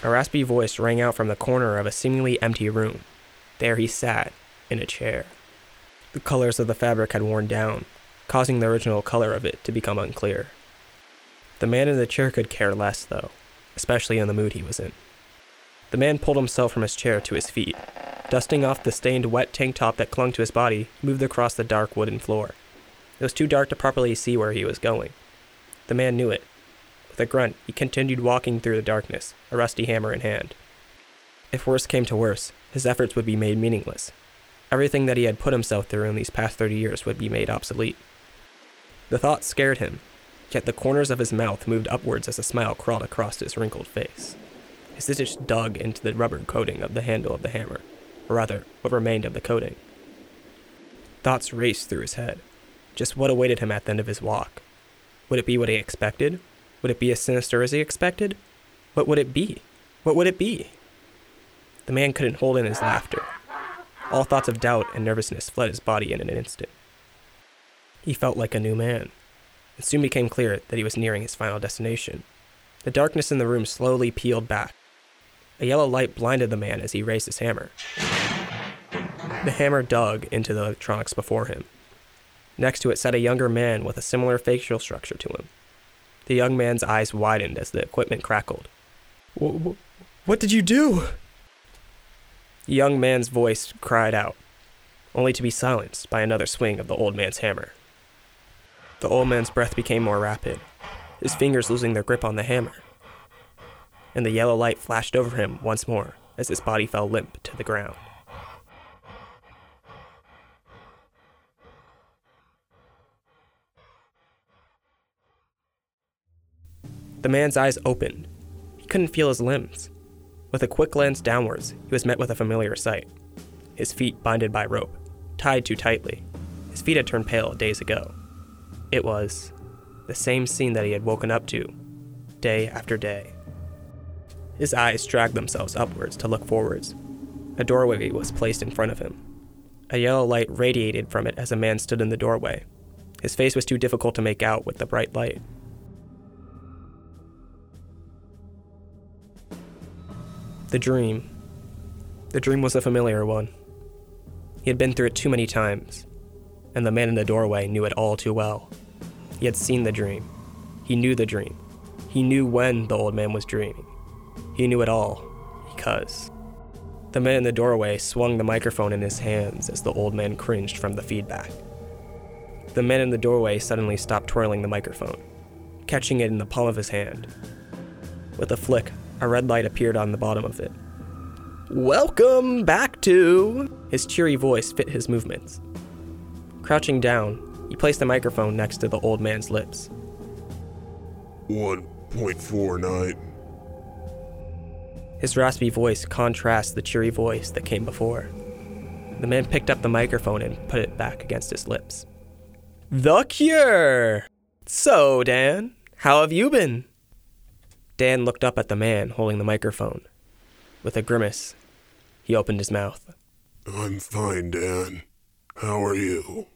A raspy voice rang out from the corner of a seemingly empty room. There he sat, in a chair. The colors of the fabric had worn down, causing the original color of it to become unclear. The man in the chair could care less, though, especially in the mood he was in. The man pulled himself from his chair to his feet. Dusting off the stained, wet tank top that clung to his body, he moved across the dark wooden floor. It was too dark to properly see where he was going. The man knew it. With a grunt, he continued walking through the darkness, a rusty hammer in hand. If worse came to worse, his efforts would be made meaningless. Everything that he had put himself through in these past 30 years would be made obsolete. The thought scared him, yet the corners of his mouth moved upwards as a smile crawled across his wrinkled face. His stitches dug into the rubber coating of the handle of the hammer, or rather, what remained of the coating. Thoughts raced through his head. Just what awaited him at the end of his walk? Would it be what he expected? Would it be as sinister as he expected? What would it be? What would it be? The man couldn't hold in his laughter. All thoughts of doubt and nervousness fled his body in an instant. He felt like a new man. It soon became clear that he was nearing his final destination. The darkness in the room slowly peeled back. A yellow light blinded the man as he raised his hammer. The hammer dug into the electronics before him. Next to it sat a younger man with a similar facial structure to him. The young man's eyes widened as the equipment crackled. What did you do? The young man's voice cried out, only to be silenced by another swing of the old man's hammer. The old man's breath became more rapid, his fingers losing their grip on the hammer. And the yellow light flashed over him once more as his body fell limp to the ground. The man's eyes opened. He couldn't feel his limbs. With a quick glance downwards, he was met with a familiar sight. His feet binded by rope, tied too tightly. His feet had turned pale days ago. It was the same scene that he had woken up to, day after day. His eyes dragged themselves upwards to look forwards. A doorway was placed in front of him. A yellow light radiated from it as a man stood in the doorway. His face was too difficult to make out with the bright light. The dream was a familiar one. He had been through it too many times, and the man in the doorway knew it all too well. He had seen the dream. He knew the dream. He knew when the old man was dreaming. He knew it all, because... The man in the doorway swung the microphone in his hands as the old man cringed from the feedback. The man in the doorway suddenly stopped twirling the microphone, catching it in the palm of his hand. With a flick, a red light appeared on the bottom of it. "Welcome back to..." His cheery voice fit his movements. Crouching down, he placed the microphone next to the old man's lips. 1.49. His raspy voice contrasts the cheery voice that came before. The man picked up the microphone and put it back against his lips. "The Cure! So, Dan, how have you been?" Dan looked up at the man holding the microphone. With a grimace, he opened his mouth. I'm fine, Dan. How are you?